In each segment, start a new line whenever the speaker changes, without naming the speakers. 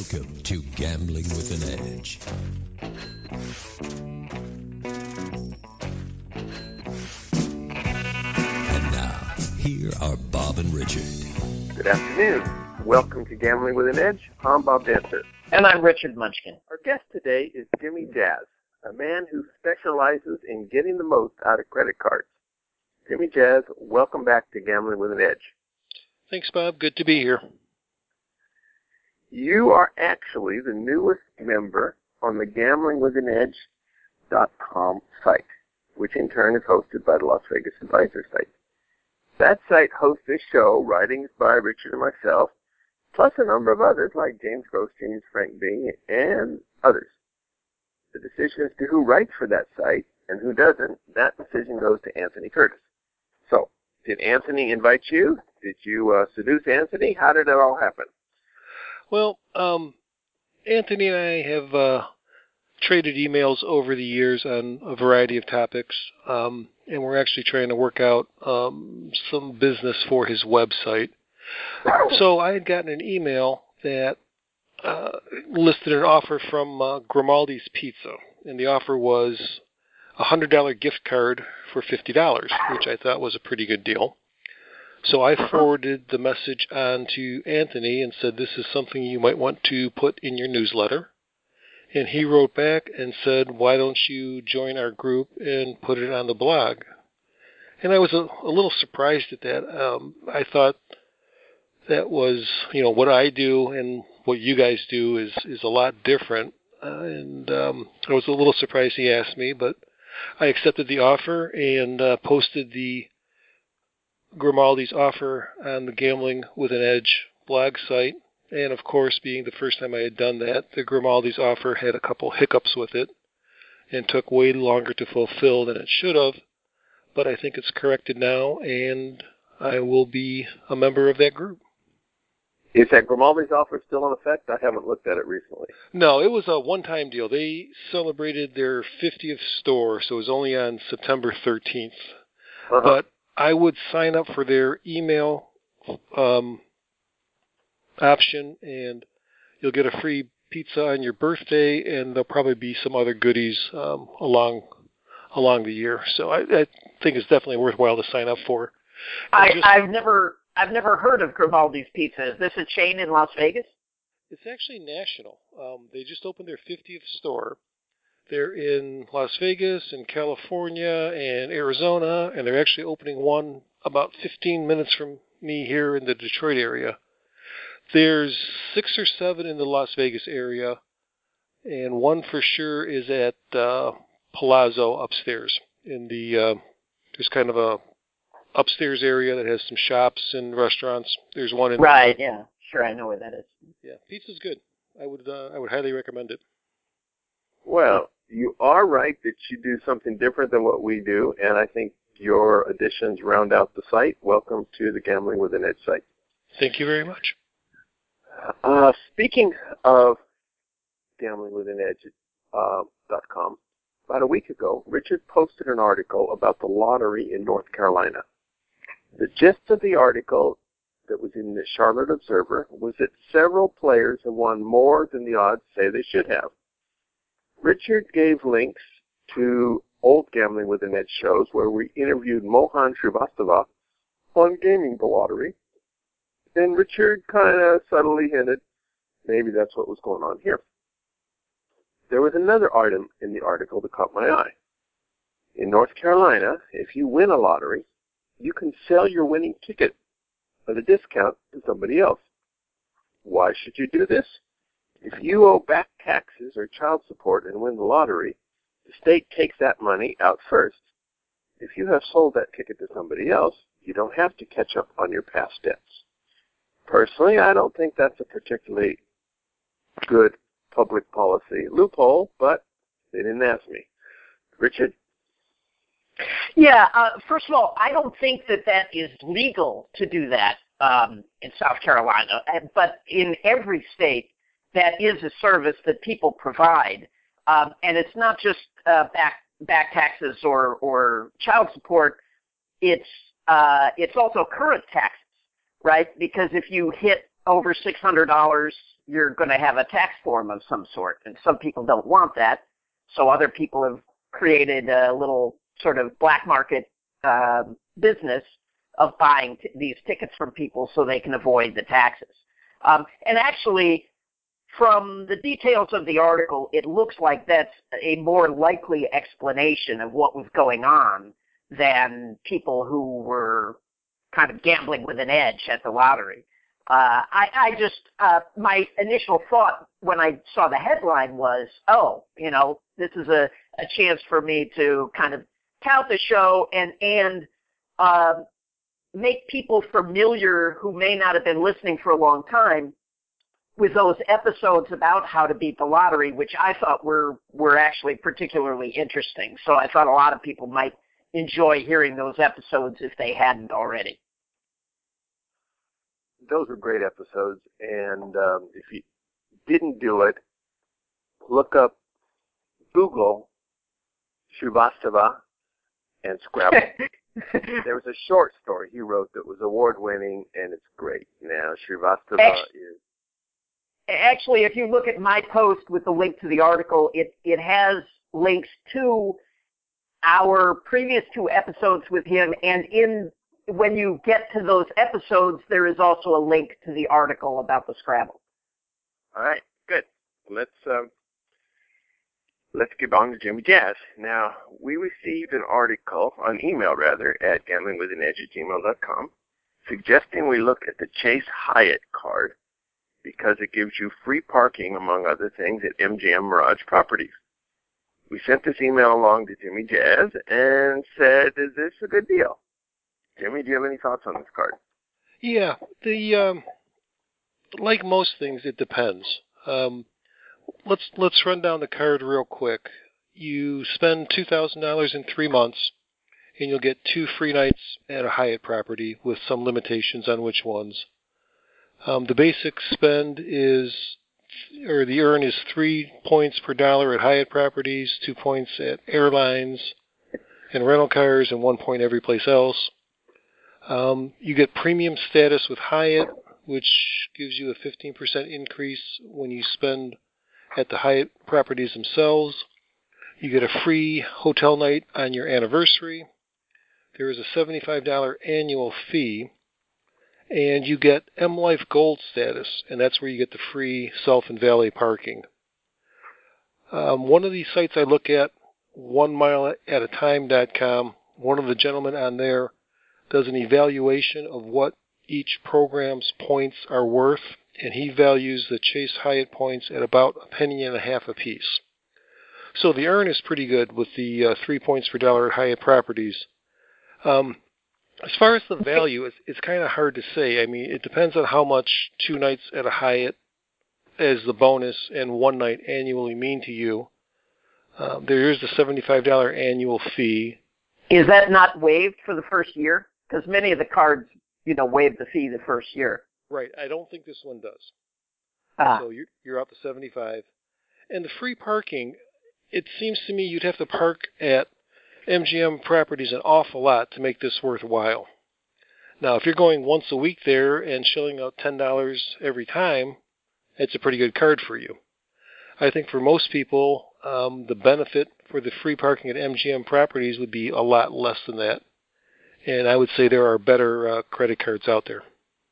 Welcome to Gambling with an Edge. And now, here are Bob and Richard.
Good afternoon. Welcome to Gambling with an Edge. I'm Bob Dancer.
And I'm Richard Munchkin.
Our guest today is Jimmy Jazz, a man who specializes in getting the most out of credit cards. Jimmy Jazz, welcome back to Gambling with an Edge.
Thanks, Bob. Good to be here.
You are actually the newest member on the GamblingWithAnEdge.com site, which in turn is hosted by the Las Vegas Advisor site. That site hosts this show, writings by Richard and myself, plus a number of others like James Grosjean, Frank Bing, and others. The decision as to who writes for that site and who doesn't, that decision goes to Anthony Curtis. So, did Anthony invite you? Did you seduce Anthony? How did it all happen?
Well, Anthony and I have traded emails over the years on a variety of topics, and we're actually trying to work out some business for his website. So I had gotten an email that listed an offer from Grimaldi's Pizza, and the offer was a $100 gift card for $50, which I thought was a pretty good deal. So I forwarded the message on to Anthony and said, this is something you might want to put in your newsletter. And he wrote back and said, why don't you join our group and put it on the blog? And I was a little surprised at that. I thought that was, what I do and what you guys do is a lot different. And I was a little surprised he asked me, but I accepted the offer and posted the Grimaldi's offer on the Gambling with an Edge blog site. And of course, being the first time I had done that, the Grimaldi's offer had a couple hiccups with it and took way longer to fulfill than it should have. But I think it's corrected now, and I will be a member of that group.
Is that Grimaldi's offer still in effect? I haven't looked at it recently.
No, it was a one-time deal. They celebrated their 50th store, so it was only on September 13th. But I would sign up for their email option, and you'll get a free pizza on your birthday, and there'll probably be some other goodies along the year. So I think it's definitely worthwhile to sign up for.
I've never heard of Grimaldi's Pizza. Is this a chain in Las Vegas?
It's actually national. They just opened their 50th store. They're in Las Vegas and California and Arizona, and they're actually opening one about 15 minutes from me here in the Detroit area. There's 6 or 7 in the Las Vegas area, and one for sure is at Palazzo upstairs. There's kind of a upstairs area that has some shops and restaurants. There's one in
right. Yeah, sure, I know where that is.
Yeah, pizza's good. I would highly recommend it.
Well, you are right that you do something different than what we do, and I think your additions round out the site. Welcome to the Gambling with an Edge site.
Thank you very much.
Speaking of GamblingWithAnEdge.com, about a week ago, Richard posted an article about the lottery in North Carolina. The gist of the article that was in the Charlotte Observer was that several players have won more than the odds say they should have. Richard gave links to old Gambling with an Edge shows where we interviewed Mohan Srivastava on gaming the lottery. Then Richard kind of subtly hinted maybe that's what was going on here. There was another item in the article that caught my eye. In North Carolina, if you win a lottery, you can sell your winning ticket at a discount to somebody else. Why should you do this? If you owe back taxes or child support and win the lottery, the state takes that money out first. If you have sold that ticket to somebody else, you don't have to catch up on your past debts. Personally, I don't think that's a particularly good public policy loophole, but they didn't ask me. Richard?
Yeah, first of all, I don't think that is legal to do that in South Carolina, but in every state, that is a service that people provide, and it's not just back taxes or child support. It's also current taxes, right? Because if you hit over $600, you're going to have a tax form of some sort. And some people don't want that. So other people have created a little sort of black market business of buying these tickets from people so they can avoid the taxes. And actually, from the details of the article, it looks like that's a more likely explanation of what was going on than people who were kind of gambling with an edge at the lottery. My initial thought when I saw the headline was, this is a chance for me to kind of tout the show and make people familiar who may not have been listening for a long time with those episodes about how to beat the lottery, which I thought were actually particularly interesting. So I thought a lot of people might enjoy hearing those episodes if they hadn't already.
Those were great episodes, and if you didn't do it, Google Shrivastava and Scrabble. There was a short story he wrote that was award-winning, and it's great. Now, Shrivastava is...
Actually, if you look at my post with the link to the article, it has links to our previous 2 episodes with him, and when you get to those episodes, there is also a link to the article about the Scrabble.
All right, good. Let's get on to Jimmy Jazz. Now, we received an email at gamblingwithanedge@gmail.com, suggesting we look at the Chase Hyatt card because it gives you free parking, among other things, at MGM Mirage Properties. We sent this email along to Jimmy Jazz and said, is this a good deal? Jimmy, do you have any thoughts on this card?
Yeah, like most things, it depends. Let's run down the card real quick. You spend $2,000 in 3 months, and you'll get 2 free nights at a Hyatt property with some limitations on which ones. The basic spend the earn is 3 points per dollar at Hyatt properties, 2 points at airlines and rental cars, and 1 point every place else. You get premium status with Hyatt, which gives you a 15% increase when you spend at the Hyatt properties themselves. You get a free hotel night on your anniversary. There is a $75 annual fee. And you get M-Life Gold status, and that's where you get the free self and valet parking. One of these sites I look at, 1mileatatime.com, one of the gentlemen on there does an evaluation of what each program's points are worth, and he values the Chase Hyatt points at about $0.015 a piece. So the earn is pretty good with the 3 points per dollar at Hyatt properties. As far as the value, it's kind of hard to say. I mean, it depends on how much 2 nights at a Hyatt as the bonus and 1 night annually mean to you. There is the $75 annual fee.
Is that not waived for the first year? Because many of the cards, waive the fee the first year.
Right. I don't think this one does.
Ah.
So you're out to $75. And the free parking, it seems to me you'd have to park at MGM properties an awful lot to make this worthwhile. Now, if you're going once a week there and shelling out $10 every time, it's a pretty good card for you. I think for most people, the benefit for the free parking at MGM properties would be a lot less than that. And I would say there are better credit cards out there.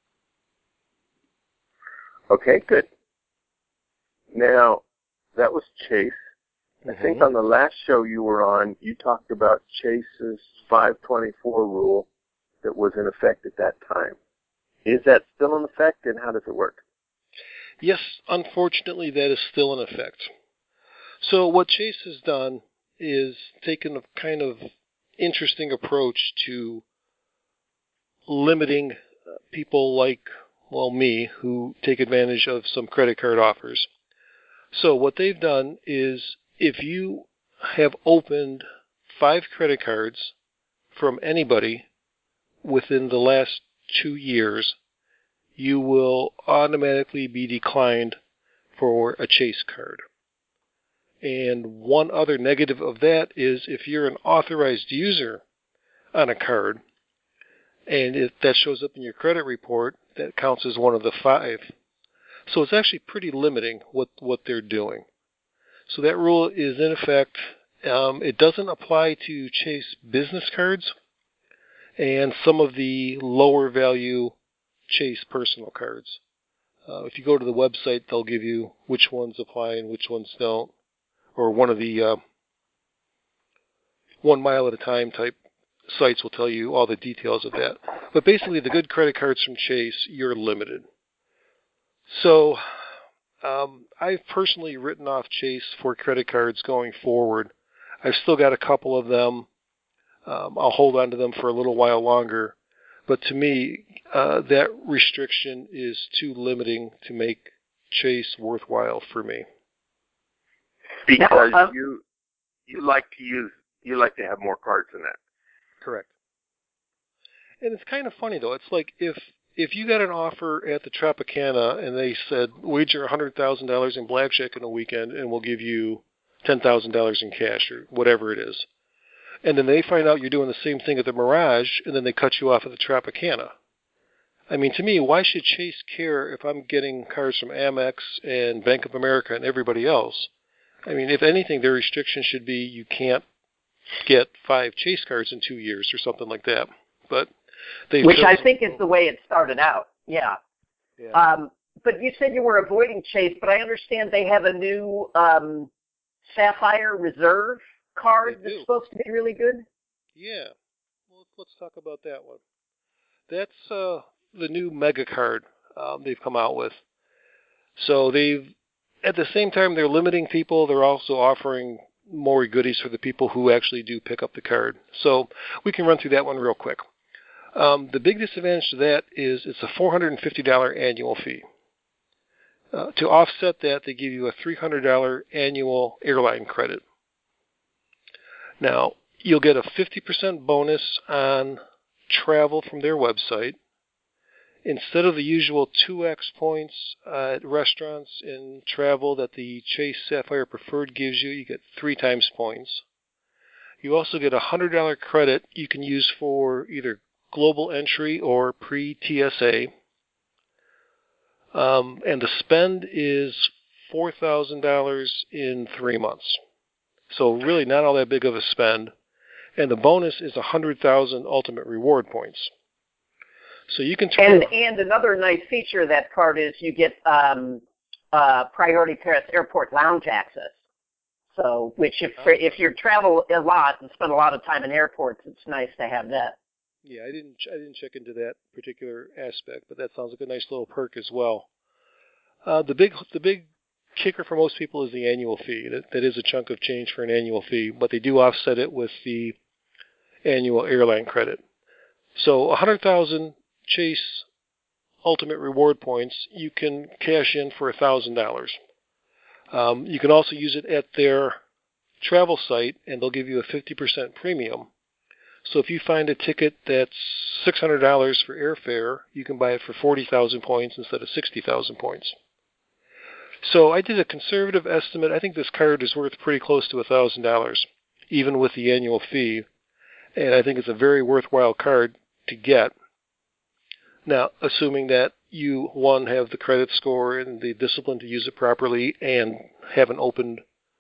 Okay, good. Now, that was Chase. I think on the last show you were on, you talked about Chase's 524 rule that was in effect at that time. Is that still in effect, and how does it work?
Yes, unfortunately, that is still in effect. So what Chase has done is taken a kind of interesting approach to limiting people like, me, who take advantage of some credit card offers. So what they've done is, if you have opened 5 credit cards from anybody within the last 2 years, you will automatically be declined for a Chase card. And one other negative of that is if you're an authorized user on a card, And if that shows up in your credit report, that counts as one of the 5. So it's actually pretty limiting what they're doing. So that rule is in effect. It doesn't apply to Chase business cards and some of the lower value Chase personal cards. If you go to the website, they'll give you which ones apply and which ones don't, or one of the 1 mile at a time type sites will tell you all the details of that. But basically, the good credit cards from Chase, you're limited. So I've personally written off Chase for credit cards going forward. I've still got a couple of them. I'll hold on to them for a little while longer. But to me, that restriction is too limiting to make Chase worthwhile for me.
Because you like to have more cards than that.
Correct. And it's kind of funny though. It's like if you got an offer at the Tropicana and they said wager $100,000 in blackjack in a weekend and we'll give you $10,000 in cash or whatever it is, and then they find out you're doing the same thing at the Mirage and then they cut you off at the Tropicana. I mean, to me, why should Chase care if I'm getting cards from Amex and Bank of America and everybody else? I mean, if anything, their restriction should be you can't get 5 Chase cards in 2 years or something like that. But
which I think is the way it started out. Yeah.
Yeah.
But you said you were avoiding Chase, but I understand they have a new Sapphire Reserve card that's supposed to be really good.
Yeah. Well, let's talk about that one. That's the new Mega card they've come out with. So at the same time they're limiting people, they're also offering more goodies for the people who actually do pick up the card. So we can run through that one real quick. The big disadvantage to that is it's a $450 annual fee. To offset that, they give you a $300 annual airline credit. Now, you'll get a 50% bonus on travel from their website. Instead of the usual 2x points at restaurants and travel that the Chase Sapphire Preferred gives you, you get 3 times points. You also get a $100 credit you can use for either global entry or pre-TSA. And the spend is $4,000 in 3 months. So really not all that big of a spend. And the bonus is 100,000 ultimate reward points. So you can turn
and another nice feature of that card is you get Priority Pass Airport Lounge access. So, which if you travel a lot and spend a lot of time in airports, it's nice to have that.
Yeah, I didn't check into that particular aspect, but that sounds like a nice little perk as well. The big kicker for most people is the annual fee. That is a chunk of change for an annual fee, but they do offset it with the annual airline credit. So 100,000 Chase Ultimate Reward points you can cash in for $1,000. You can also use it at their travel site, and they'll give you a 50% premium. So if you find a ticket that's $600 for airfare, you can buy it for 40,000 points instead of 60,000 points. So I did a conservative estimate. I think this card is worth pretty close to $1,000, even with the annual fee. And I think it's a very worthwhile card to get. Now, assuming that you, one, have the credit score and the discipline to use it properly and haven't opened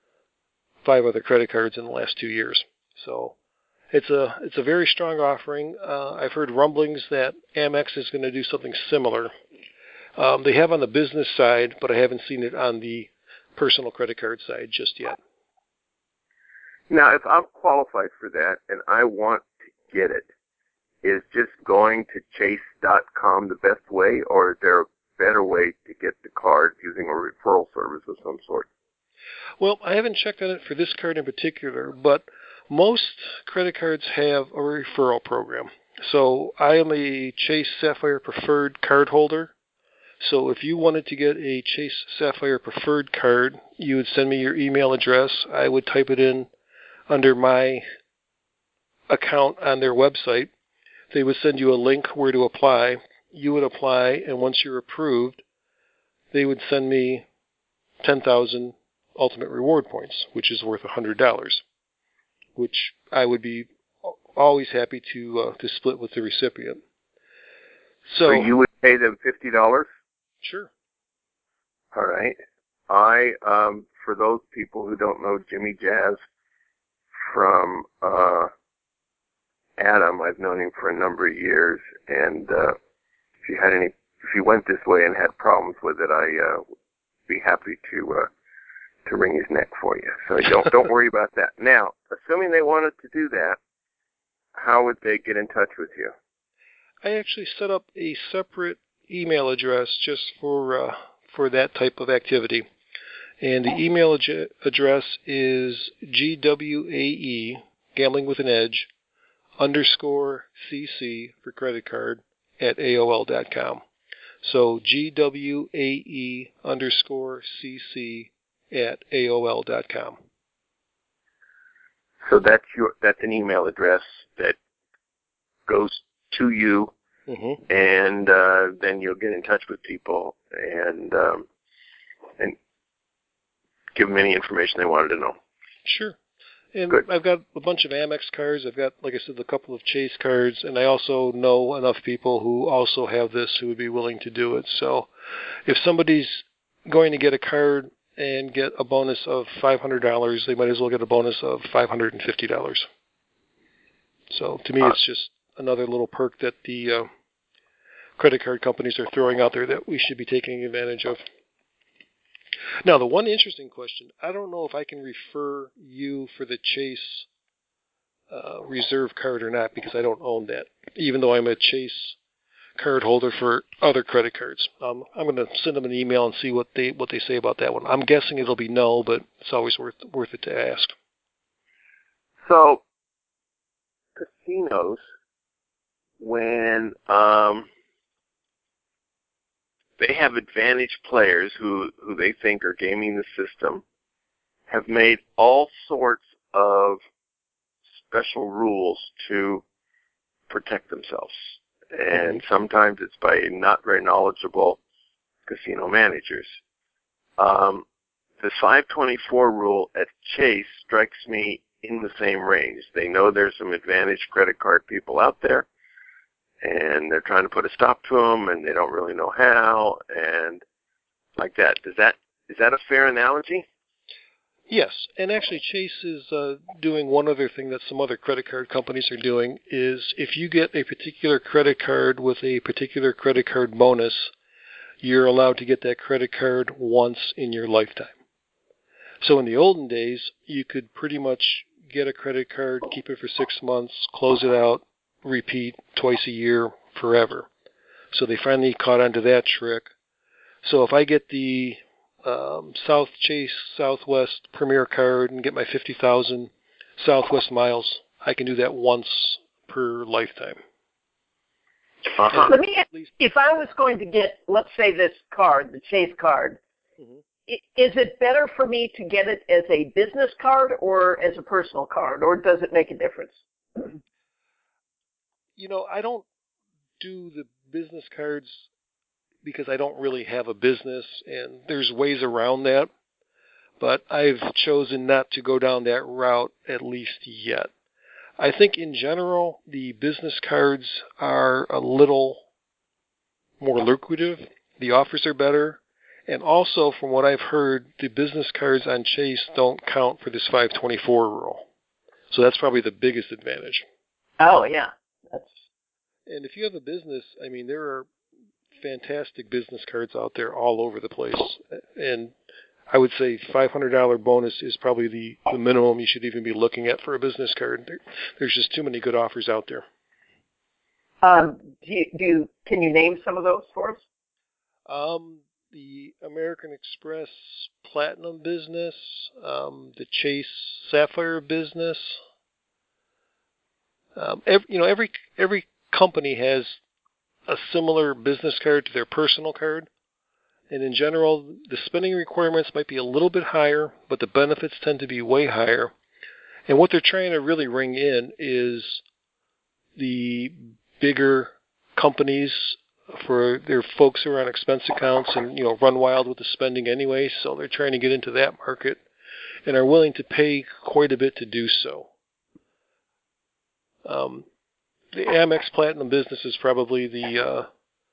5 other credit cards in the last 2 years. So it's a very strong offering. I've heard rumblings that Amex is going to do something similar. They have on the business side, but I haven't seen it on the personal credit card side just yet.
Now, if I'm qualified for that and I want to get it, is just going to chase.com the best way, or is there a better way to get the card using a referral service of some sort?
Well, I haven't checked on it for this card in particular, but most credit cards have a referral program. So I am a Chase Sapphire Preferred card holder. So if you wanted to get a Chase Sapphire Preferred card, you would send me your email address. I would type it in under my account on their website. They would send you a link where to apply. You would apply, and once you're approved, they would send me 10,000 ultimate reward points, which is worth $100, which I would be always happy to split with the recipient.
So you would pay them $50?
Sure.
All right. For those people who don't know Jimmy Jazz from Adam, I've known him for a number of years, and if you went this way and had problems with it, I would be happy to wring his neck for you. So don't worry about that. Now, assuming they wanted to do that, how would they get in touch with you?
I actually set up a separate email address just for that type of activity. And the email address is GWAE, Gambling with an Edge, _CC for credit card at AOL.com. So GWAE _CC at AOL.com.
So that's an email address that goes to you, and then you'll get in touch with people and give them any information they wanted to know.
Sure. And
Good.
I've got a bunch of Amex cards. I've got, like I said, a couple of Chase cards, and I also know enough people who also have this who would be willing to do it. So if somebody's going to get a card and get a bonus of $500, they might as well get a bonus of $550. So to me, it's just another little perk that the credit card companies are throwing out there that we should be taking advantage of. Now, the one interesting question, I don't know if I can refer you for the Chase Reserve card or not, because I don't own that, even though I'm a Chase card holder for other credit cards. I'm going to send them an email and see what they say about that one. I'm guessing it'll be no, but it's always worth it to ask.
So, casinos, when they have advantage players who they think are gaming the system, have made all sorts of special rules to protect themselves. And sometimes it's by not very knowledgeable casino managers. The 524 rule at Chase strikes me in the same range. They know there's some advantage credit card people out there, and they're trying to put a stop to them, and they don't really know how, and like that. Is that a fair analogy?
Yes, and actually Chase is doing one other thing that some other credit card companies are doing, is if you get a particular credit card with a particular credit card bonus, you're allowed to get that credit card once in your lifetime. So in the olden days, you could pretty much get a credit card, keep it for 6 months, close it out, repeat twice a year forever. So they finally caught on to that trick. So if I get the South Chase Southwest Premier card and get my 50,000 Southwest miles, I can do that once per lifetime.
Let me ask, if I was going to get, let's say, this card, the Chase card, is it better for me to get it as a business card or as a personal card, or does it make a difference?
You know, I don't do the business cards because I don't really have a business, and there's ways around that, but I've chosen not to go down that route, at least yet. I think in general, the business cards are a little more lucrative. The offers are better. And also, from what I've heard, the business cards on Chase don't count for this 524 rule. So that's probably the biggest advantage.
Oh, yeah.
And if you have a business, I mean, there are fantastic business cards out there all over the place. And I would say $500 bonus is probably the minimum you should even be looking at for a business card. There's just too many good offers out there.
Can you name some of those for us?
The American Express Platinum business, the Chase Sapphire business. Every company has a similar business card to their personal card. And in general, the spending requirements might be a little bit higher, but the benefits tend to be way higher. And what they're trying to really ring in is the bigger companies for their folks who are on expense accounts and, run wild with the spending anyway. So they're trying to get into that market and are willing to pay quite a bit to do so. The Amex Platinum business is probably the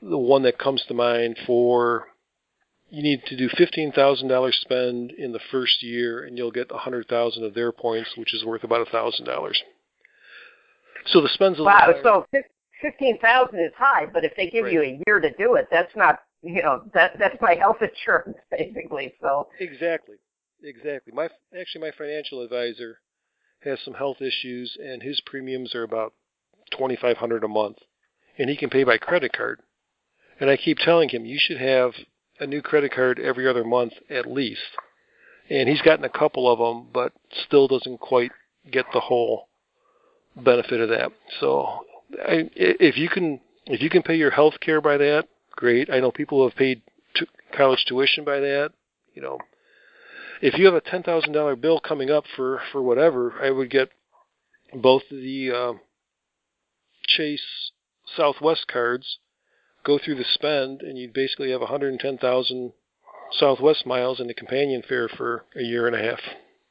the one that comes to mind for you need to do $15,000 spend in the first year, and you'll get 100,000 of their points, which is worth about $1,000. So the spend's a little higher.
So 15,000 is high, but if they give you a year to do it, that's not, that's my health insurance basically. So
exactly. My financial advisor has some health issues, and his premiums are about $2,500 a month, and he can pay by credit card. And I keep telling him, you should have a new credit card every other month at least. And he's gotten a couple of them, but still doesn't quite get the whole benefit of that. So if you can pay your health care by that, great. I know people who have paid college tuition by that. If you have a $10,000 bill coming up for whatever, I would get both of the Chase Southwest cards, go through the spend, and you'd basically have 110,000 Southwest miles and a companion fare for a year and a half.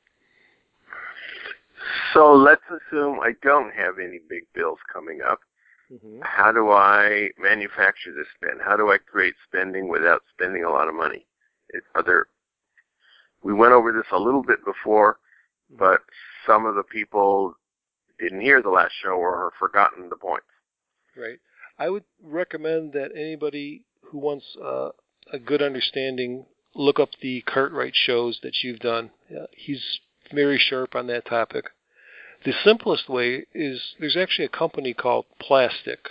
So let's assume I don't have any big bills coming up. Mm-hmm. How do I manufacture this spend? How do I create spending without spending a lot of money? We went over this a little bit before, but some of the people didn't hear the last show or have forgotten the point.
Right. I would recommend that anybody who wants a good understanding look up the Cartwright shows that you've done. He's very sharp on that topic. The simplest way is there's actually a company called Plastiq,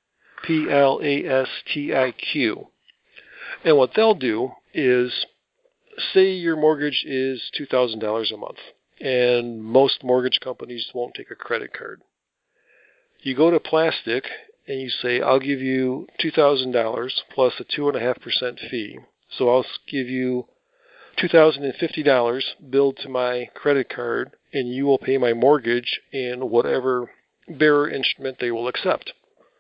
Plastiq. And what they'll do is, say your mortgage is $2,000 a month, and most mortgage companies won't take a credit card. You go to Plastiq and you say, I'll give you $2,000 plus a 2.5% fee. So I'll give you $2,050 billed to my credit card, and you will pay my mortgage in whatever bearer instrument they will accept.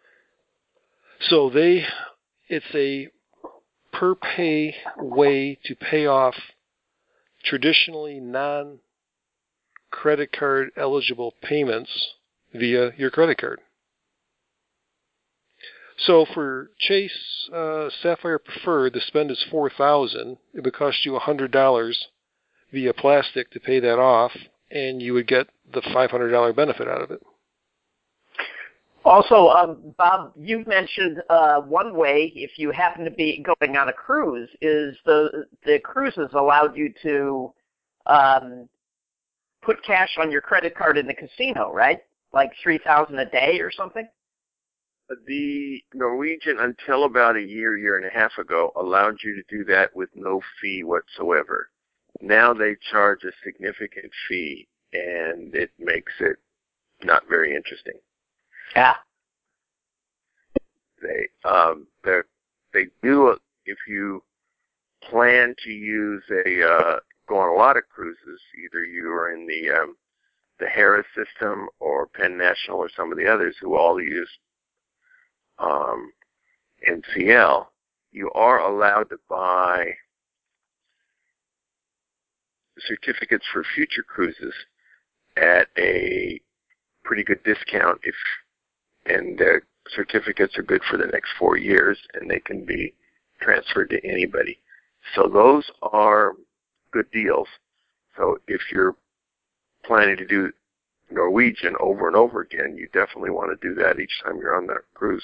So it's a per pay way to pay off traditionally non-credit card eligible payments via your credit card. So for Chase Sapphire Preferred, the spend is $4,000. It would cost you $100 via Plastiq to pay that off, and you would get the $500 benefit out of it.
Also, Bob, you mentioned one way, if you happen to be going on a cruise, is the cruises allowed you to put cash on your credit card in the casino, right? Like $3,000 a day or something?
The Norwegian, until about a year and a half ago, allowed you to do that with no fee whatsoever. Now they charge a significant fee, and it makes it not very interesting.
Yeah.
They do, if you plan to use go on a lot of cruises, either you are in the Harris system or Penn National or some of the others who all use NCL, you are allowed to buy certificates for future cruises at a pretty good discount, and the certificates are good for the next 4 years, and they can be transferred to anybody. So those are good deals. So if you're planning to do Norwegian over and over again, you definitely want to do that each time you're on that cruise.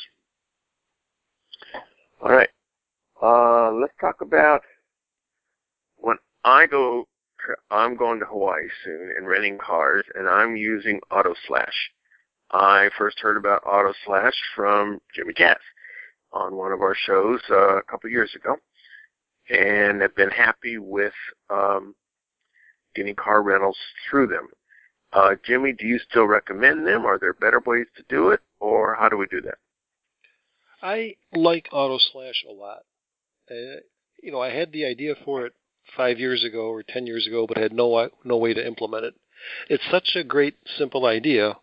All right. Let's talk about when I'm going to Hawaii soon and renting cars, and I'm using AutoSlash. I first heard about AutoSlash from Jimmy Cass on one of our shows a couple years ago, and have been happy with getting car rentals through them. Jimmy, do you still recommend them? Are there better ways to do it, or how do we do that?
I like AutoSlash a lot. I had the idea for it 5 years ago or 10 years ago, but had no way to implement it. It's such a great, simple idea.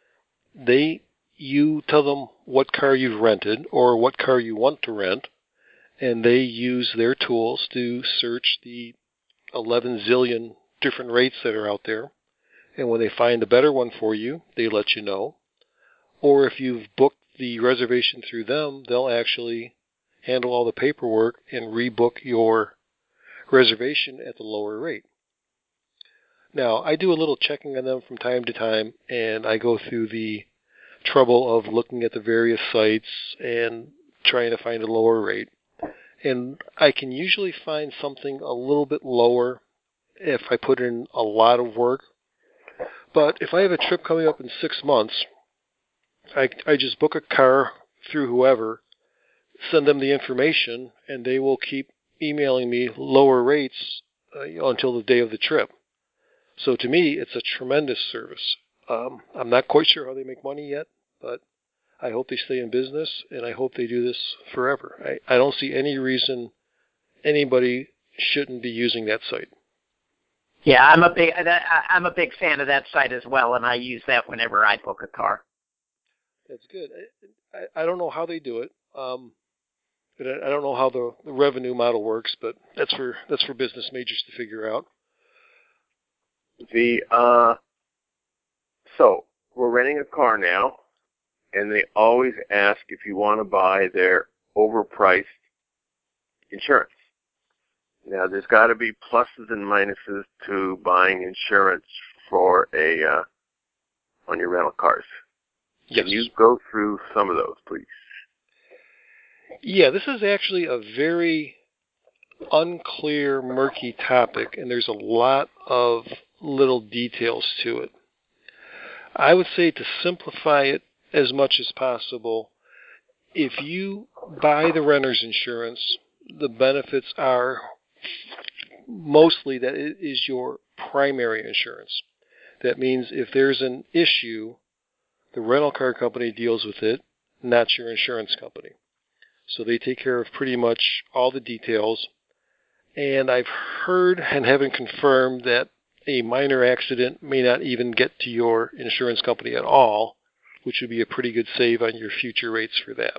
You tell them what car you've rented or what car you want to rent, and they use their tools to search the 11 zillion different rates that are out there. And when they find a better one for you, they let you know. Or if you've booked the reservation through them, they'll actually handle all the paperwork, and rebook your reservation at the lower rate. Now, I do a little checking on them from time to time, and I go through the trouble of looking at the various sites and trying to find a lower rate. And I can usually find something a little bit lower if I put in a lot of work. But if I have a trip coming up in 6 months, I just book a car through whoever, send them the information, and they will keep emailing me lower rates until the day of the trip. So to me, it's a tremendous service. I'm not quite sure how they make money yet, but I hope they stay in business, and I hope they do this forever. I don't see any reason anybody shouldn't be using that site.
Yeah, I'm a big fan of that site as well, and I use that whenever I book a car.
That's good. I don't know how they do it. But I don't know how the revenue model works, but that's for business majors to figure out.
So we're renting a car now, and they always ask if you want to buy their overpriced insurance. Now, there's got to be pluses and minuses to buying insurance for on your rental cars.
Yes.
Can you go through some of those, please?
Yeah, this is actually a very unclear, murky topic, and there's a lot of little details to it. I would say to simplify it as much as possible, if you buy the renter's insurance, the benefits are mostly that it is your primary insurance. That means if there's an issue, the rental car company deals with it, not your insurance company. So they take care of pretty much all the details. And I've heard and haven't confirmed that a minor accident may not even get to your insurance company at all, which would be a pretty good save on your future rates for that.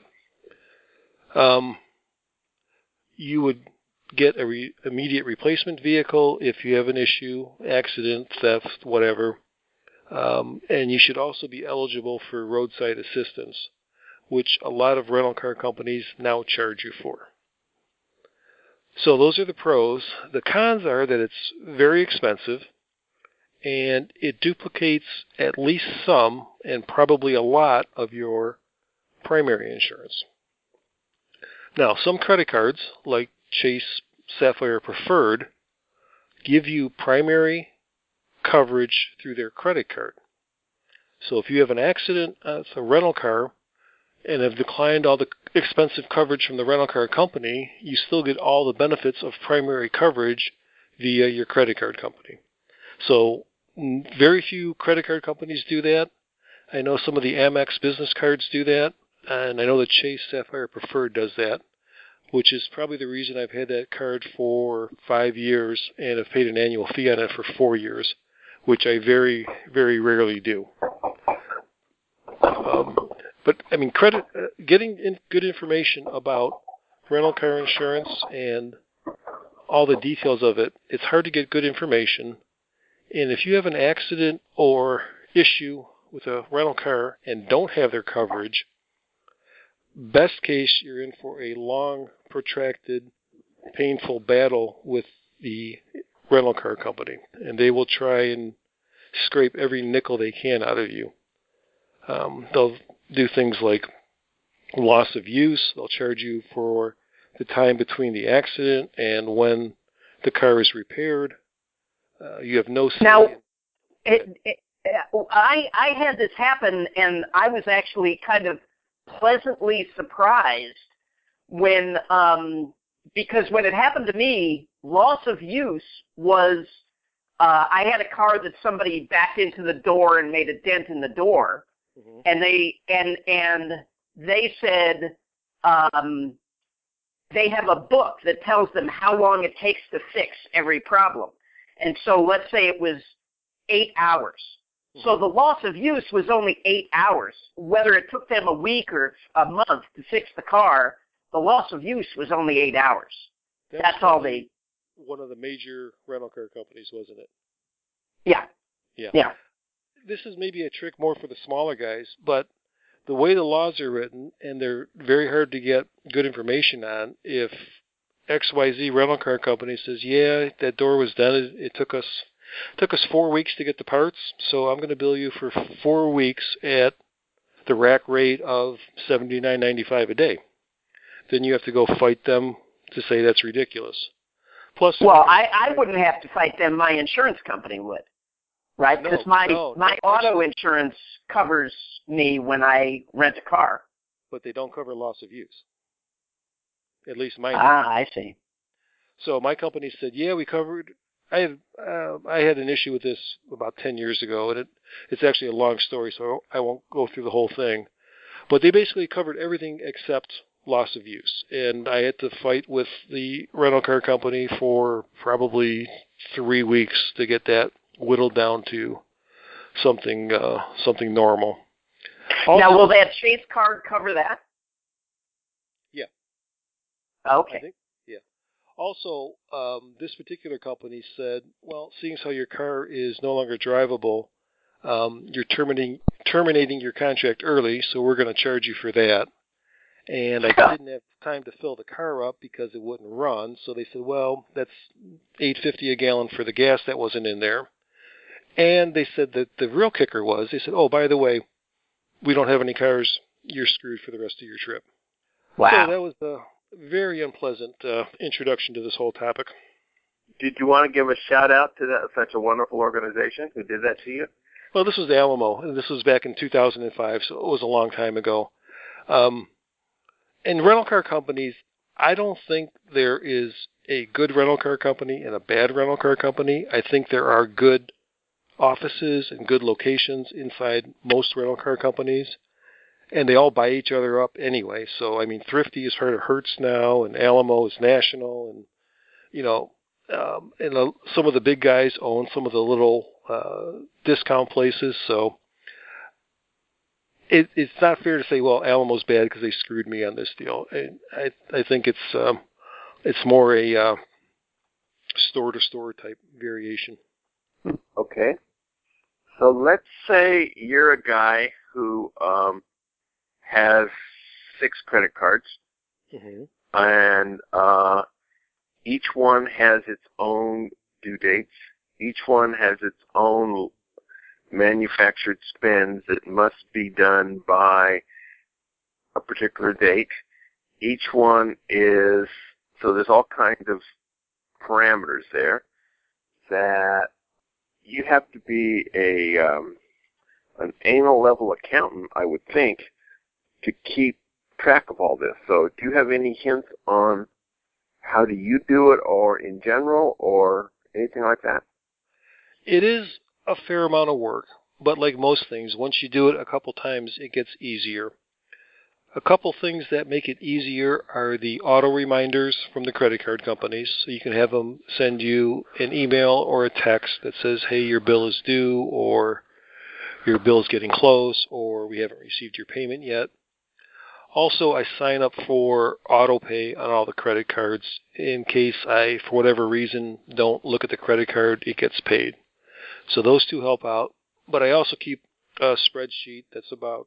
You would get an immediate replacement vehicle if you have an issue, accident, theft, whatever. And you should also be eligible for roadside assistance, which a lot of rental car companies now charge you for. So those are the pros. The cons are that it's very expensive, and it duplicates at least some, and probably a lot, of your primary insurance. Now, some credit cards, like Chase Sapphire Preferred, give you primary coverage through their credit card. So if you have an accident with a rental car and have declined all the expensive coverage from the rental car company, you still get all the benefits of primary coverage via your credit card company. So very few credit card companies do that. I know some of the Amex business cards do that, and I know that Chase Sapphire Preferred does that, which is probably the reason I've had that card for 5 years and have paid an annual fee on it for 4 years, which I very, very rarely do. But I mean, getting good information about rental car insurance and all the details of it, it's hard to get good information. And if you have an accident or issue with a rental car and don't have their coverage, best case, you're in for a long, protracted, painful battle with the rental car company, and they will try and scrape every nickel they can out of you. They'll do things like loss of use. They'll charge you for the time between the accident and when the car is repaired. You have no say.
Now, I had this happen, and I was actually kind of pleasantly surprised when, because when it happened to me, loss of use was, I had a car that somebody backed into the door and made a dent in the door. Mm-hmm. And they said they have a book that tells them how long it takes to fix every problem. And so let's say it was 8 hours. Mm-hmm. So the loss of use was only 8 hours. Whether it took them a week or a month to fix the car, the loss of use was only 8 hours. That's all they...
One of the major rental car companies, wasn't it?
Yeah.
Yeah. This is maybe a trick more for the smaller guys, but the way the laws are written, and they're very hard to get good information on, if XYZ rental car company says, yeah, that door was done, it took us 4 weeks to get the parts, so I'm going to bill you for 4 weeks at the rack rate of $79.95 a day. Then you have to go fight them to say that's ridiculous. Plus,
well, I wouldn't have to fight them. My insurance company would, right? Because my auto insurance covers me when I rent a car.
But they don't cover loss of use. At least mine.
I see.
So my company said, yeah, we covered. I had an issue with this about 10 years ago, and it's actually a long story, so I won't go through the whole thing. But they basically covered everything except loss of use, and I had to fight with the rental car company for probably 3 weeks to get that whittled down to something normal. Also,
now, will that Chase card cover that?
Yeah.
Okay.
I think, yeah. Also, this particular company said, well, seeing as how your car is no longer drivable, you're terminating your contract early, so we're going to charge you for that. And I didn't have time to fill the car up because it wouldn't run, so they said, well, that's $8.50 a gallon for the gas that wasn't in there. And they said that the real kicker was, they said, oh, by the way, we don't have any cars. You're screwed for the rest of your trip.
Wow.
So that was a very unpleasant introduction to this whole topic.
Did you want to give a shout-out to such a wonderful organization who did that to you?
Well, this was Alamo, and this was back in 2005, so it was a long time ago. And rental car companies, I don't think there is a good rental car company and a bad rental car company. I think there are good offices and good locations inside most rental car companies, and they all buy each other up anyway. So, I mean, Thrifty is part of Hertz now, and Alamo is National, and, you know, some of the big guys own some of the little discount places, so it's not fair to say, well, Alamo's bad because they screwed me on this deal. I think it's more a store-to-store type variation.
Okay. So let's say you're a guy who has 6 credit cards,
Mm-hmm.
and each one has its own due dates. Each one has its own manufactured spends that must be done by a particular date. Each one is, so there's all kinds of parameters there that you have to be an anal level accountant, I would think, to keep track of all this. So do you have any hints on how do you do it, or in general, or anything like that?
It is a fair amount of work, but like most things, once you do it a couple times, it gets easier. A couple things that make it easier are the auto reminders from the credit card companies. So you can have them send you an email or a text that says, hey, your bill is due, or your bill's getting close, or we haven't received your payment yet. Also, I sign up for auto pay on all the credit cards in case I, for whatever reason, don't look at the credit card, it gets paid. So those two help out. But I also keep a spreadsheet that's about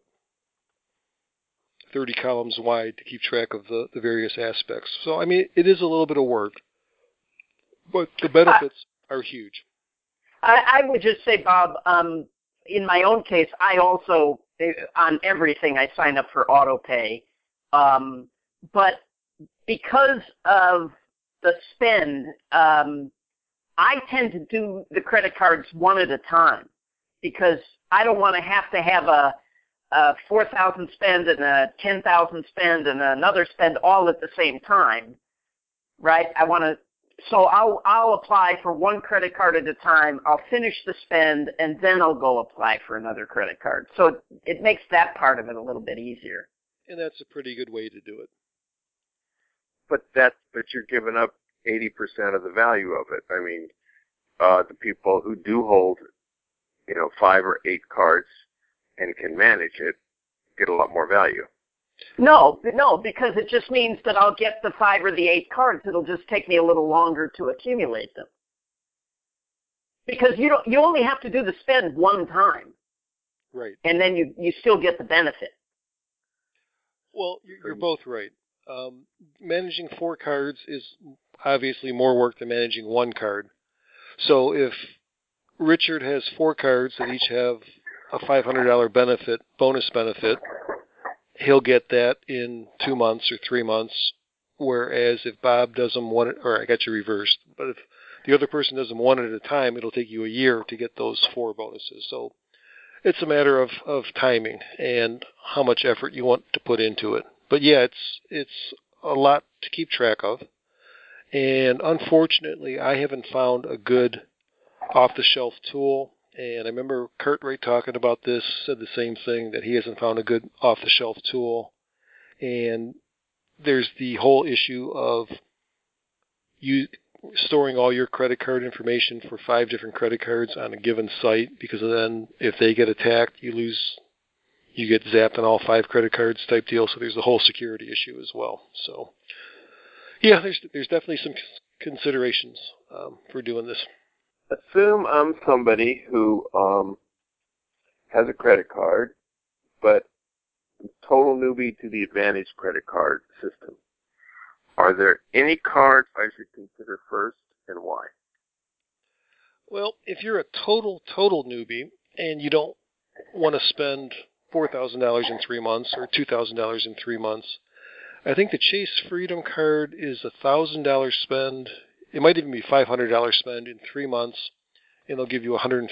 30 columns wide to keep track of the various aspects. So, I mean, it is a little bit of work, but the benefits are huge.
I would just say, Bob, in my own case, I also, on everything, I sign up for auto pay. But because of the spend, I tend to do the credit cards one at a time because I don't want to have a 4,000 spend and a 10,000 spend and another spend all at the same time, right? So I'll apply for one credit card at a time. I'll finish the spend, and then I'll go apply for another credit card. So it makes that part of it a little bit easier.
And that's a pretty good way to do it.
But you're giving up 80% of the value of it. I mean, the people who do hold, 5 or 8 cards and can manage it get a lot more value.
No, because it just means that I'll get the 5 or the 8 cards. It'll just take me a little longer to accumulate them. Because you only have to do the spend one time.
Right.
And then you still get the benefit.
Well, you're both right. Managing 4 cards is obviously more work than managing 1 card. So if Richard has 4 cards that each have a $500 bonus benefit, he'll get that in 2 months or 3 months. Whereas if Bob does them one, or I got you reversed, but if the other person does them one at a time, it'll take you a year to get those 4 bonuses. So it's a matter of timing and how much effort you want to put into it. But yeah, it's a lot to keep track of. And unfortunately, I haven't found a good off-the-shelf tool. And I remember Cartwright talking about this, said the same thing, that he hasn't found a good off-the-shelf tool. And there's the whole issue of you storing all your credit card information for 5 different credit cards on a given site, because then if they get attacked, you get zapped on all 5 credit cards type deal. So there's the whole security issue as well. So yeah, there's definitely some considerations for doing this.
Assume I'm somebody who has a credit card, but total newbie to the Advantage credit card system. Are there any cards I should consider first, and why?
Well, if you're a total newbie and you don't want to spend $4,000 in 3 months or $2,000 in 3 months, I think the Chase Freedom card is $1,000 spend. It might even be $500 spend in 3 months, and they'll give you $150.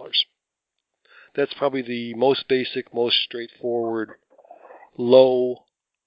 That's probably the most basic, most straightforward, low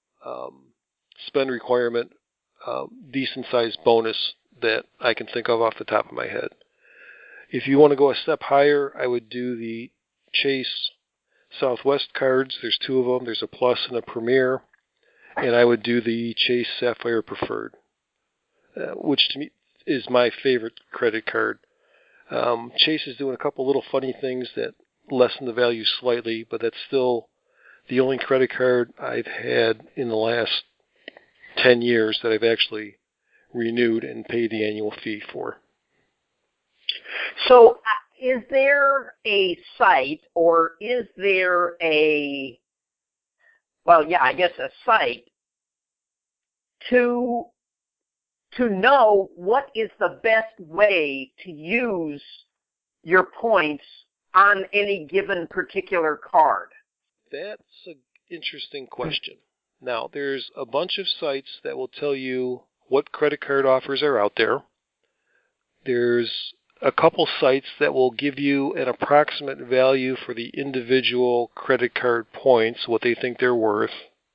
spend requirement, decent-sized bonus that I can think of off the top of my head. If you want to go a step higher, I would do the Chase Southwest cards. There's 2 of them. There's a Plus and a Premier. And I would do the Chase Sapphire Preferred, which to me is my favorite credit card. Chase is doing a couple little funny things that lessen the value slightly, but that's still the only credit card I've had in the last 10 years that I've actually renewed and paid the annual fee for.
So is there a site, or is there a site to know what is the best way to use your points on any given particular card?
That's an interesting question. Now, there's a bunch of sites that will tell you what credit card offers are out there. There's a couple sites that will give you an approximate value for the individual credit card points, what they think they're worth.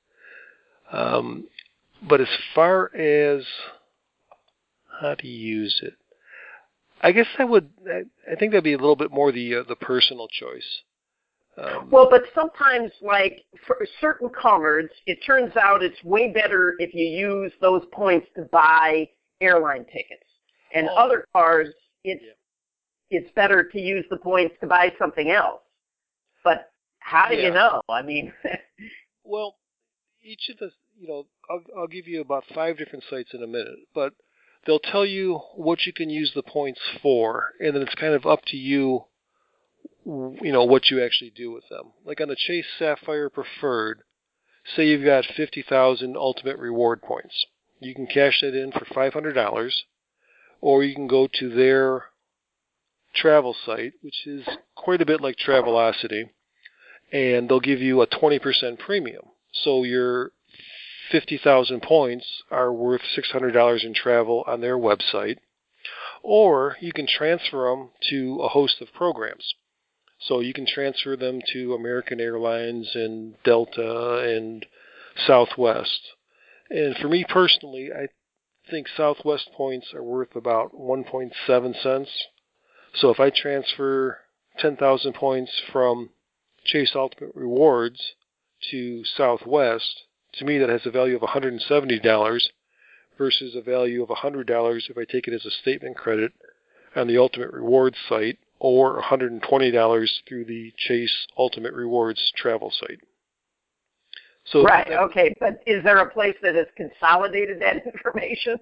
But as far as how to use it, I guess I think that'd be a little bit more the personal choice.
Well, but sometimes, like for certain cards, it turns out it's way better if you use those points to buy airline tickets. And other cards, it's better to use the points to buy something else. But how do you know? I mean,
well, each of the, I'll give you about 5 different sites in a minute, but they'll tell you what you can use the points for, and then it's kind of up to you, what you actually do with them. Like on the Chase Sapphire Preferred, say you've got 50,000 ultimate reward points. You can cash that in for $500, or you can go to their travel site, which is quite a bit like Travelocity, and they'll give you a 20% premium. So your 50,000 points are worth $600 in travel on their website, or you can transfer them to a host of programs. So you can transfer them to American Airlines and Delta and Southwest. And for me personally, I think Southwest points are worth about 1.7 cents. So if I transfer 10,000 points from Chase Ultimate Rewards to Southwest, to me that has a value of $170 versus a value of $100 if I take it as a statement credit on the Ultimate Rewards site, or $120 through the Chase Ultimate Rewards travel site. So
right, okay, but is there a place that has consolidated that information?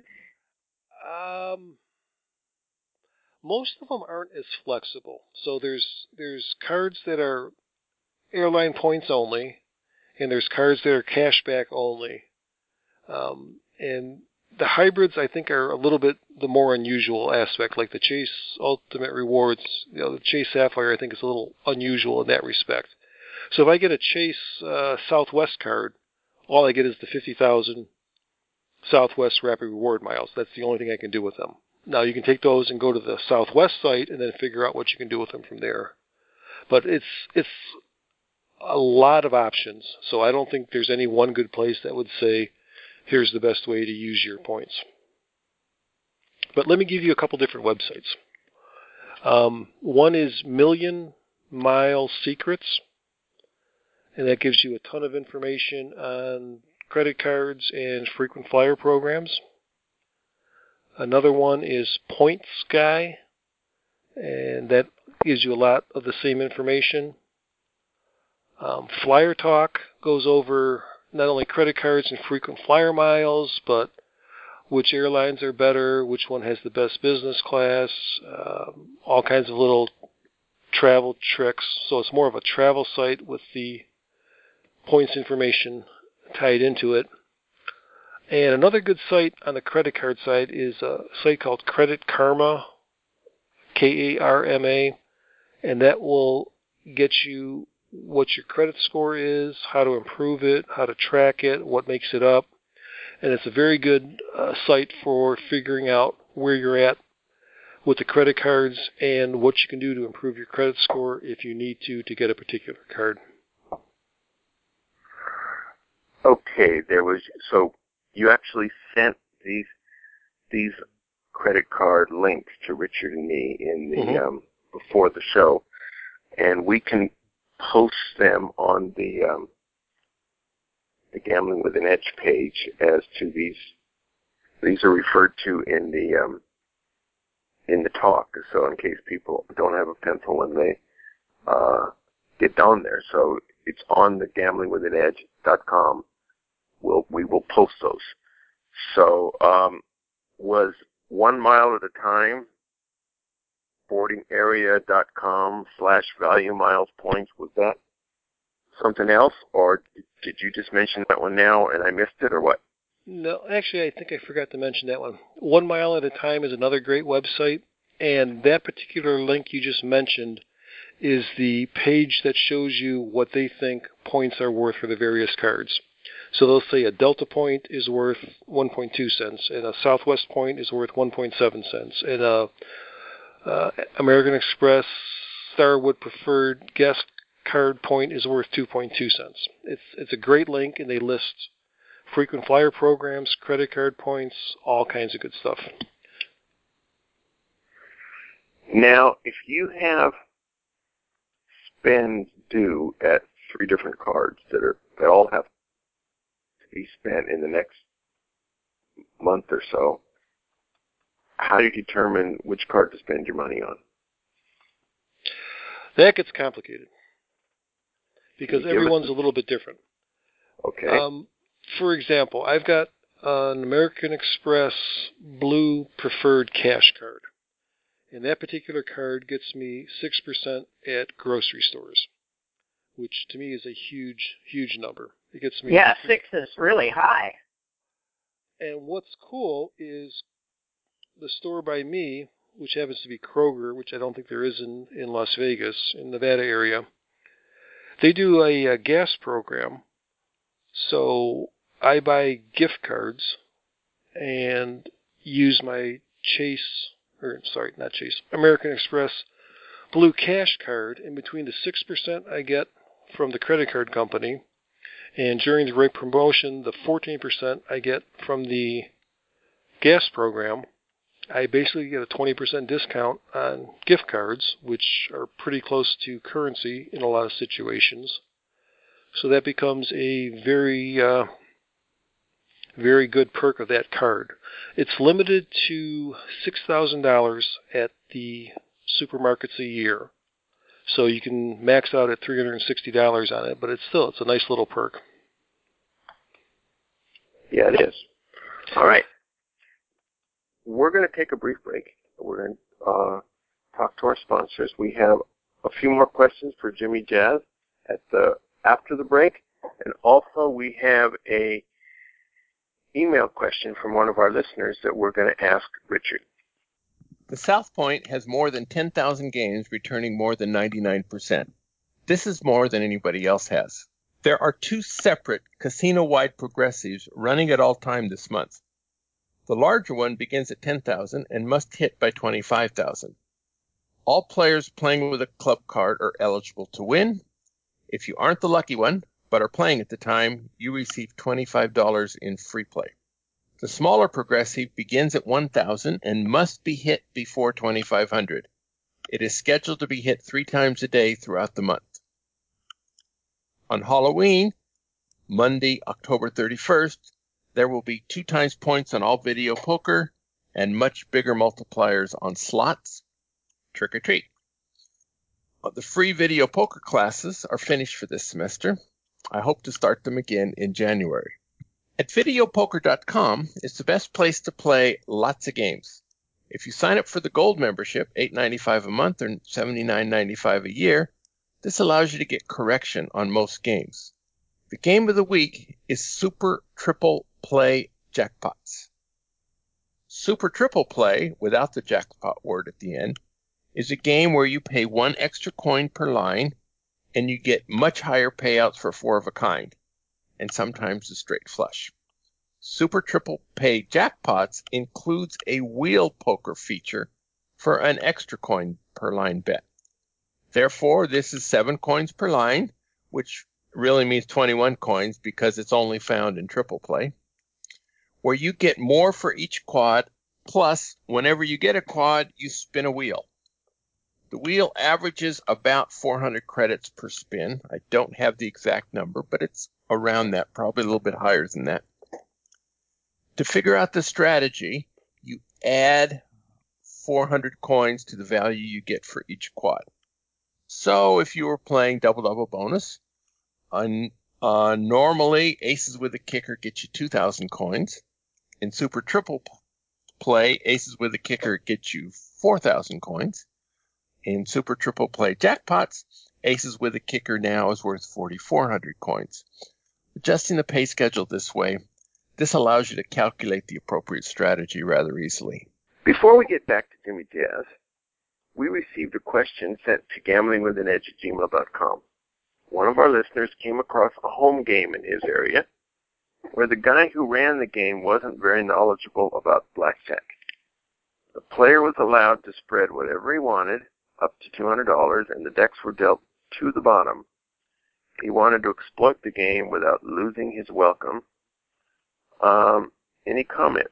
Most of them aren't as flexible. So there's cards that are airline points only, and there's cards that are cash back only. And the hybrids, I think, are a little bit the more unusual aspect, like the Chase Ultimate Rewards. The Chase Sapphire, I think, is a little unusual in that respect. So if I get a Chase Southwest card, all I get is the 50,000 Southwest Rapid Reward miles. That's the only thing I can do with them. Now, you can take those and go to the Southwest site and then figure out what you can do with them from there. But it's a lot of options, so I don't think there's any one good place that would say, here's the best way to use your points. But let me give you a couple different websites. One is Million Mile Secrets, and that gives you a ton of information on credit cards and frequent flyer programs. Another one is Points Guy, and that gives you a lot of the same information. Flyer Talk goes over not only credit cards and frequent flyer miles, but which airlines are better, which one has the best business class, all kinds of little travel tricks. So it's more of a travel site with the points information tied into it. And another good site on the credit card side is a site called Credit Karma, Karma, and that will get you what your credit score is, how to improve it, how to track it, what makes it up. And it's a very good site for figuring out where you're at with the credit cards and what you can do to improve your credit score if you need to get a particular card.
Okay, so you actually sent these credit card links to Richard and me in the before the show, and we can post them on the Gambling with an Edge page as to these. These are referred to in the talk, so in case people don't have a pencil when they get down there. So it's on the gamblingwithanedge.com. We will post those. So was 1 mile at a time, boardingarea.com/value miles points, was that something else, or did you just mention that one now and I missed it, or what?
No, actually, I think I forgot to mention that one. 1 mile at a time is another great website, and that particular link you just mentioned is the page that shows you what they think points are worth for the various cards. So they'll say a Delta point is worth 1.2 cents, and a Southwest point is worth 1.7 cents, and a American Express Starwood Preferred Guest Card point is worth 2.2 cents. It's a great link, and they list frequent flyer programs, credit card points, all kinds of good stuff.
Now, if you have spend due at 3 different cards that all have to be spent in the next month or so, how do you determine which card to spend your money on?
That gets complicated because everyone's a little bit different.
Okay.
For example, I've got an American Express Blue Preferred Cash card, and that particular card gets me 6% at grocery stores, which to me is a huge, huge number. It gets me
6 is really high.
And what's cool is the store by me, which happens to be Kroger, which I don't think there is in Las Vegas, in Nevada area, they do a gas program. So I buy gift cards and use my American Express Blue Cash card in between the 6% I get from the credit card company, and during the rate promotion, the 14% I get from the gas program. I basically get a 20% discount on gift cards, which are pretty close to currency in a lot of situations. So that becomes a very, very good perk of that card. It's limited to $6,000 at the supermarkets a year. So you can max out at $360 on it, but it's a nice little perk.
Yeah, it is. All right. We're going to take a brief break. We're going to talk to our sponsors. We have a few more questions for Jimmy Jazz after the break. And also we have a email question from one of our listeners that we're going to ask Richard.
The South Point has more than 10,000 games returning more than 99%. This is more than anybody else has. There are 2 separate casino-wide progressives running at all time this month. The larger one begins at 10,000 and must hit by 25,000. All players playing with a club card are eligible to win. If you aren't the lucky one, but are playing at the time, you receive $25 in free play. The smaller progressive begins at 1,000 and must be hit before 2,500. It is scheduled to be hit 3 times a day throughout the month. On Halloween, Monday, October 31st, there will be 2 times points on all video poker and much bigger multipliers on slots. Trick or treat. The free video poker classes are finished for this semester. I hope to start them again in January. At videopoker.com is the best place to play lots of games. If you sign up for the gold membership, $8.95 a month or $79.95 a year, this allows you to get correction on most games. The game of the week is Super Triple Play Jackpots. Super Triple Play, without the jackpot word at the end, is a game where you pay 1 extra coin per line and you get much higher payouts for 4 of a kind, and sometimes a straight flush. Super Triple Play Jackpots includes a wheel poker feature for an extra coin per line bet. Therefore, this is 7 coins per line, which really means 21 coins because it's only found in triple play, where you get more for each quad, plus whenever you get a quad, you spin a wheel. The wheel averages about 400 credits per spin. I don't have the exact number, but it's around that, probably a little bit higher than that. To figure out the strategy, you add 400 coins to the value you get for each quad. So if you were playing double-double bonus, normally aces with a kicker get you 2,000 coins. In Super Triple Play, aces with a kicker get you 4,000 coins. In Super Triple Play Jackpots, aces with a kicker now is worth 4,400 coins. Adjusting the pay schedule this way, this allows you to calculate the appropriate strategy rather easily.
Before we get back to Jimmy Jazz, we received a question sent to gamblingwithanedge@gmail.com. One of our listeners came across a home game in his area where the guy who ran the game wasn't very knowledgeable about blackjack. The player was allowed to spread whatever he wanted, up to $200, and the decks were dealt to the bottom. He wanted to exploit the game without losing his welcome. Any comments?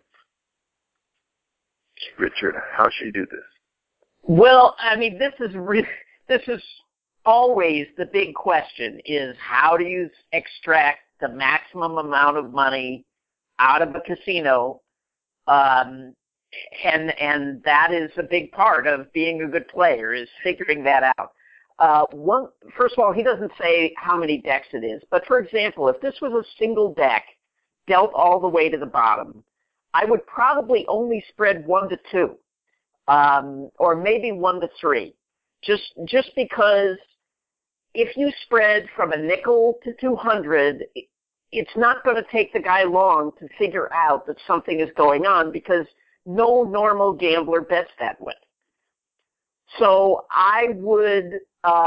Richard, how should you do this?
Well, I mean, this is always the big question: is how do you extract the maximum amount of money out of a casino? And that is a big part of being a good player, is figuring that out. First of all, he doesn't say how many decks it is, but for example, if this was a single deck dealt all the way to the bottom, I would probably only spread 1 to 2, or maybe 1 to 3, just because if you spread from a nickel to 200, it's not going to take the guy long to figure out that something is going on, because no normal gambler bets that way. So I would,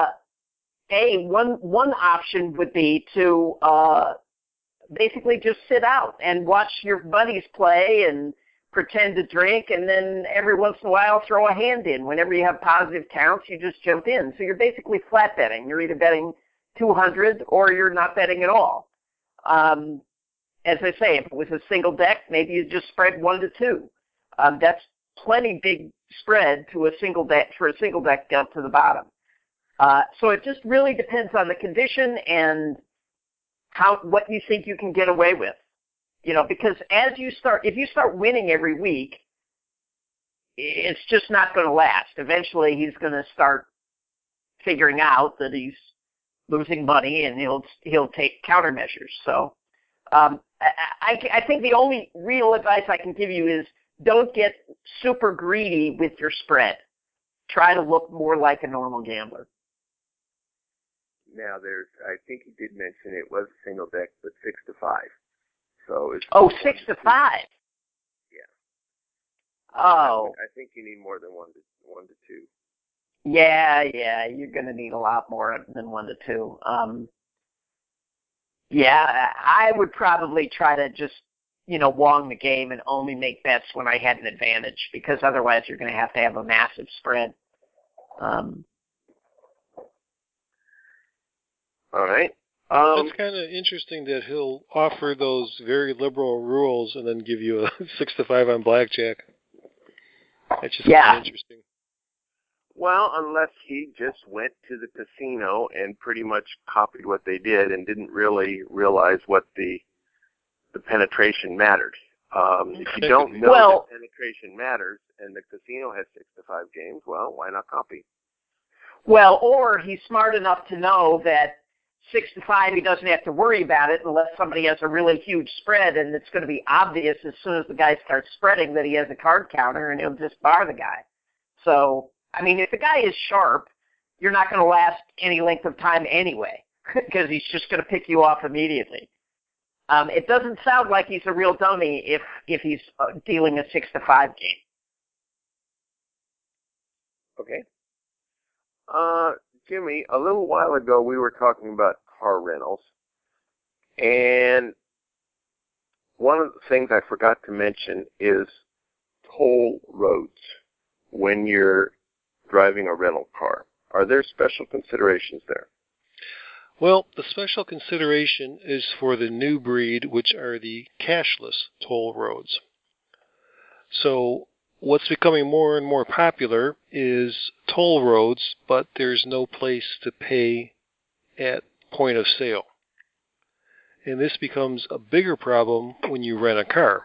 one option would be to basically just sit out and watch your buddies play and pretend to drink, and then every once in a while throw a hand in. Whenever you have positive counts, you just jump in. So you're basically flat betting. You're either betting 200 or you're not betting at all. As I say, if it was a single deck, maybe you just spread 1 to 2. That's plenty big spread to a single deck for a single deck down to the bottom. So it just really depends on the condition and what you think you can get away with. You know, because if you start winning every week, it's just not going to last. Eventually, he's going to start figuring out that he's losing money, and he'll take countermeasures. So, I think the only real advice I can give you is don't get super greedy with your spread. Try to look more like a normal gambler.
now I think he did mention it was a single deck, but 6 to 5. So it's
6 to 5.
Yeah.
Oh.
I think you need more than 1 to 2.
Yeah, you're going to need a lot more than 1 to 2. Yeah, I would probably try to just, wong the game and only make bets when I had an advantage, because otherwise you're going to have a massive spread.
All right.
That's kind of interesting that he'll offer those very liberal rules and then give you a 6 to 5 on blackjack. That's just kind of interesting.
Well, unless he just went to the casino and pretty much copied what they did and didn't really realize what the penetration mattered. If you don't know that penetration matters and the casino has 6 to 5 games, well, why not copy?
Well, or he's smart enough to know that 6 to 5, he doesn't have to worry about it unless somebody has a really huge spread, and it's going to be obvious as soon as the guy starts spreading that he has a card counter, and he'll just bar the guy. So, I mean, if the guy is sharp, you're not going to last any length of time anyway, because he's just going to pick you off immediately. It doesn't sound like he's a real dummy if he's dealing a 6 to 5 game.
Okay. Jimmy, a little while ago we were talking about car rentals, and one of the things I forgot to mention is toll roads when you're driving a rental car. Are there special considerations there?
Well, the special consideration is for the new breed, which are the cashless toll roads. So what's becoming more and more popular is toll roads, but there's no place to pay at point of sale. And this becomes a bigger problem when you rent a car.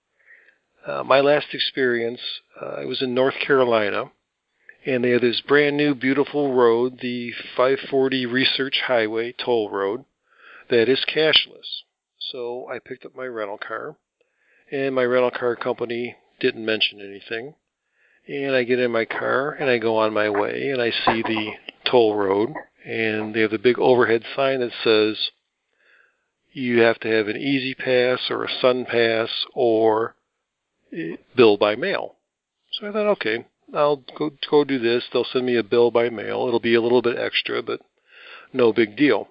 My last experience, I was in North Carolina, and they have this brand new beautiful road, the 540 Research Highway toll road, that is cashless. So I picked up my rental car, and my rental car company didn't mention anything. And I get in my car, and I go on my way, and I see the toll road, and they have the big overhead sign that says you have to have an Easy Pass or a Sun Pass or bill by mail. So I thought, okay, I'll go do this. They'll send me a bill by mail. It'll be a little bit extra, but no big deal.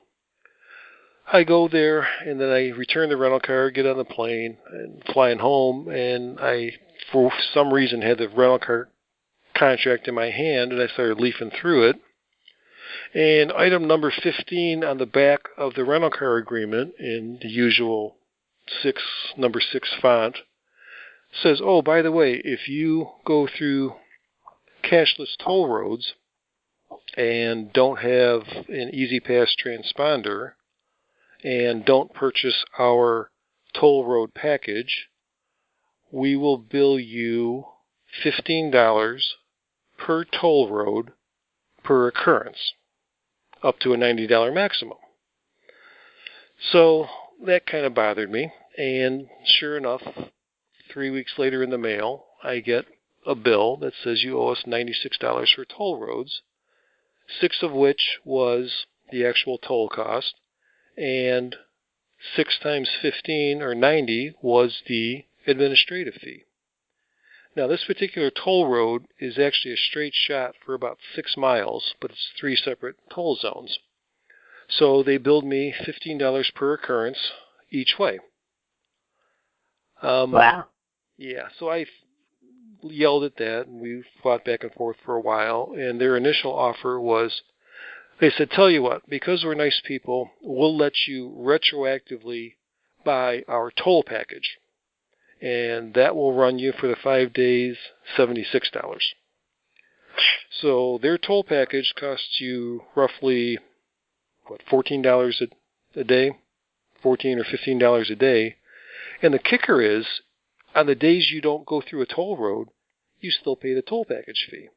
I go there, and then I return the rental car, get on the plane, and flying home, and I, for some reason, had the rental car contract in my hand, and I started leafing through it. And item number 15 on the back of the rental car agreement, in the usual number 6 font, says, oh, by the way, if you go through cashless toll roads and don't have an Easy Pass transponder and don't purchase our toll road package, we will bill you $15 per toll road per occurrence, up to a $90 maximum. So that kind of bothered me, and sure enough, 3 weeks later in the mail, I get a bill that says you owe us $96 for toll roads, 6 of which was the actual toll cost, and 6 times 15, or 90, was the administrative fee. Now, this particular toll road is actually a straight shot for about 6 miles, but it's 3 separate toll zones. So they billed me $15 per occurrence each way.
Wow.
Yeah, so I yelled at that, and we fought back and forth for a while, and their initial offer was, they said, tell you what, because we're nice people, we'll let you retroactively buy our toll package, and that will run you for the 5 days $76. So their toll package costs you roughly, $14 a day? $14 or $15 a day. And the kicker is, on the days you don't go through a toll road, you still pay the toll package fee.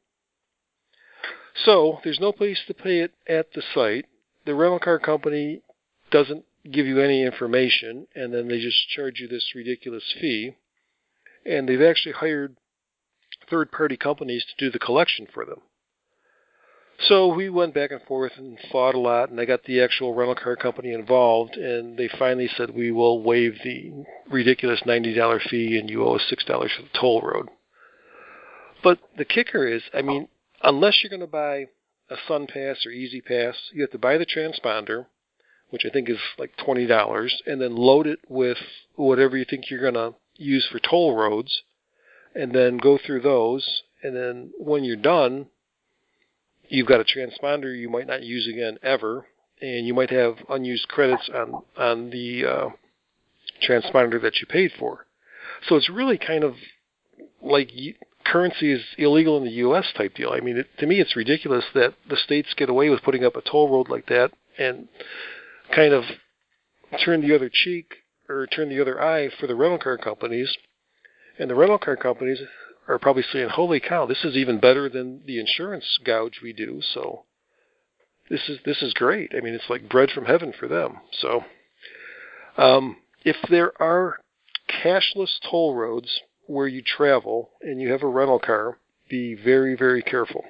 So there's no place to pay it at the site. The rental car company doesn't give you any information, and then they just charge you this ridiculous fee. And they've actually hired third-party companies to do the collection for them. So we went back and forth and fought a lot, and I got the actual rental car company involved, and they finally said, we will waive the ridiculous $90 fee, and you owe us $6 for the toll road. But the kicker is, I mean, unless you're going to buy a Sun Pass or Easy Pass, you have to buy the transponder, which I think is like $20, and then load it with whatever you think you're going to use for toll roads, and then go through those, and then when you're done, you've got a transponder you might not use again ever, and you might have unused credits on the transponder that you paid for. So it's really kind of like currency is illegal in the U.S. type deal. I mean, to me, it's ridiculous that the states get away with putting up a toll road like that and kind of turn the other cheek or turn the other eye for the rental car companies. And the rental car companies are probably saying, holy cow, this is even better than the insurance gouge we do. So this is great. I mean, it's like bread from heaven for them. So if there are cashless toll roads where you travel and you have a rental car, be very, very careful.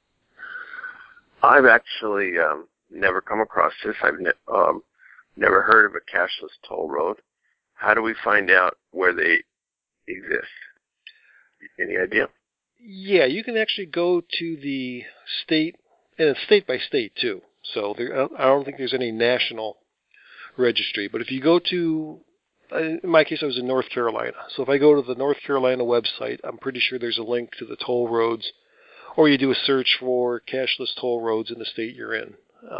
I've actually never come across this. I've never heard of a cashless toll road. How do we find out where they exist? Any idea?
Yeah, you can actually go to the state, and it's state by state too. So I don't think there's any national registry. But if you go to, in my case, I was in North Carolina. So if I go to the North Carolina website, I'm pretty sure there's a link to the toll roads, or you do a search for cashless toll roads in the state you're in.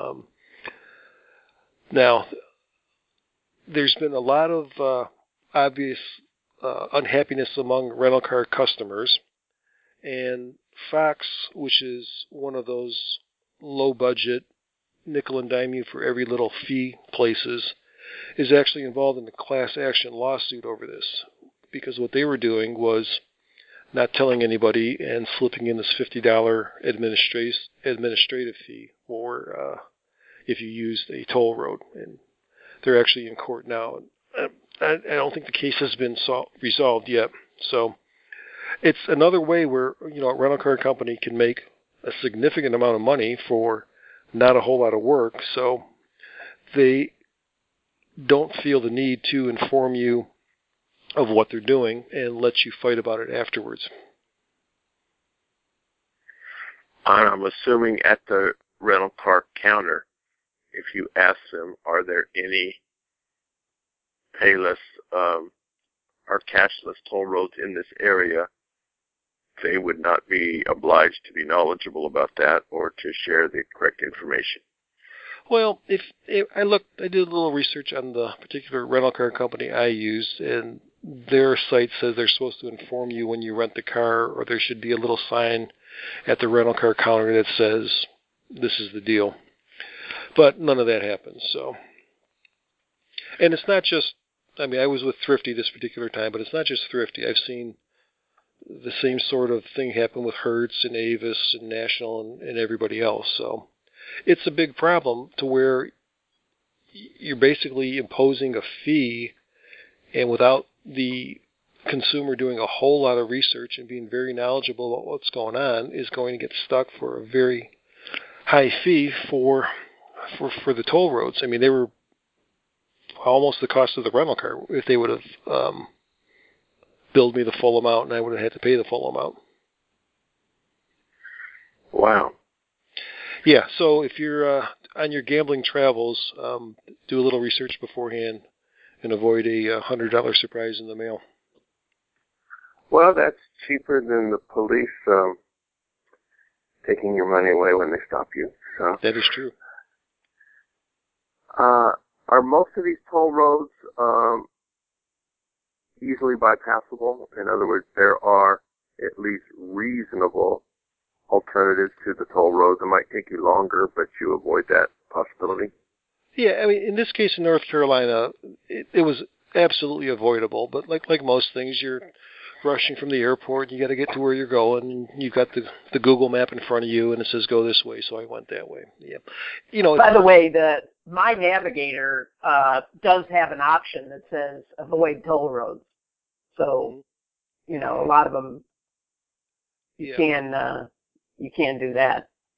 Now, there's been a lot of obvious unhappiness among rental car customers, and Fox, which is one of those low-budget, nickel and dime you for every little fee places, is actually involved in a class action lawsuit over this, because what they were doing was not telling anybody and slipping in this $50 administrative fee for if you used a toll road, and they're actually in court now. I don't think the case has been resolved yet. So it's another way where, you know, a rental car company can make a significant amount of money for not a whole lot of work. So they don't feel the need to inform you of what they're doing and let you fight about it afterwards.
I'm assuming at the rental car counter, if you ask them, are there any payless or cashless toll roads in this area, they would not be obliged to be knowledgeable about that or to share the correct information.
Well, if I did a little research on the particular rental car company I used, and their site says they're supposed to inform you when you rent the car, or there should be a little sign at the rental car counter that says this is the deal. But none of that happens. So, and it's not just, I mean, I was with Thrifty this particular time, but it's not just Thrifty. I've seen the same sort of thing happen with Hertz and Avis and National and everybody else. So it's a big problem to where you're basically imposing a fee, and without the consumer doing a whole lot of research and being very knowledgeable about what's going on, is going to get stuck for a very high fee for the toll roads. I mean, they were almost the cost of the rental car if they would have billed me the full amount, and I would have had to pay the full amount.
Wow.
Yeah, so if you're on your gambling travels, do a little research beforehand and avoid a $100 surprise in the mail.
Well, that's cheaper than the police taking your money away when they stop you. So
that is true.
Are most of these toll roads easily bypassable? In other words, there are at least reasonable alternatives to the toll roads. It might take you longer, but you avoid that possibility. Yeah,
I mean, in this case in North Carolina, it was absolutely avoidable. But like most things, you're rushing from the airport, you got to get to where you're going. You've got the Google map in front of you, and it says go this way, so I went that way. Yeah, you know.
By the way, My Navigator does have an option that says avoid toll roads. So, you know, a lot of them you can do that.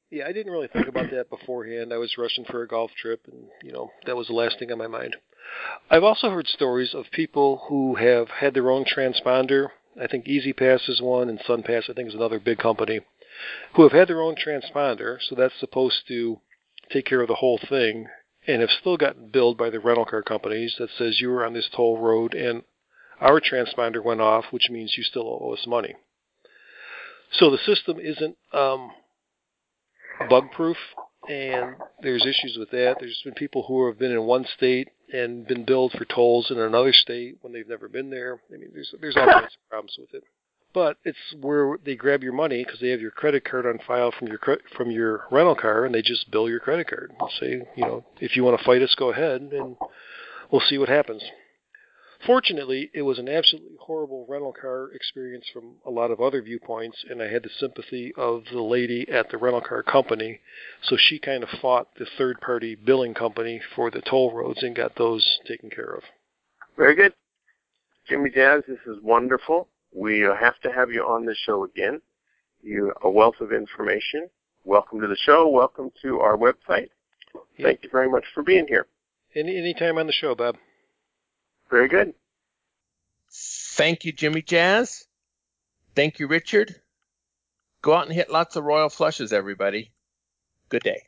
Yeah, I didn't really think about that beforehand. I was rushing for a golf trip, and, that was the last thing on my mind. I've also heard stories of people who have had their own transponder. I think EasyPass is one, and SunPass, I think, is another big company, who have had their own transponder, so that's supposed to take care of the whole thing, and have still gotten billed by the rental car companies that says you were on this toll road and our transponder went off, which means you still owe us money. So the system isn't bug-proof, and there's issues with that. There's been people who have been in one state and been billed for tolls in another state when they've never been there. I mean, there's all kinds of problems with it. But it's where they grab your money because they have your credit card on file from your rental car, and they just bill your credit card. They'll say, if you want to fight us, go ahead, and we'll see what happens. Fortunately, it was an absolutely horrible rental car experience from a lot of other viewpoints, and I had the sympathy of the lady at the rental car company, so she kind of fought the third-party billing company for the toll roads and got those taken care of.
Very good. Jimmy Jazz, this is wonderful. We have to have you on the show again. You're a wealth of information. Welcome to the show. Welcome to our website.
Yeah.
Thank you very much for being here.
Any time on the show, Bob.
Very good.
Thank you, Jimmy Jazz. Thank you, Richard. Go out and hit lots of royal flushes, everybody. Good day.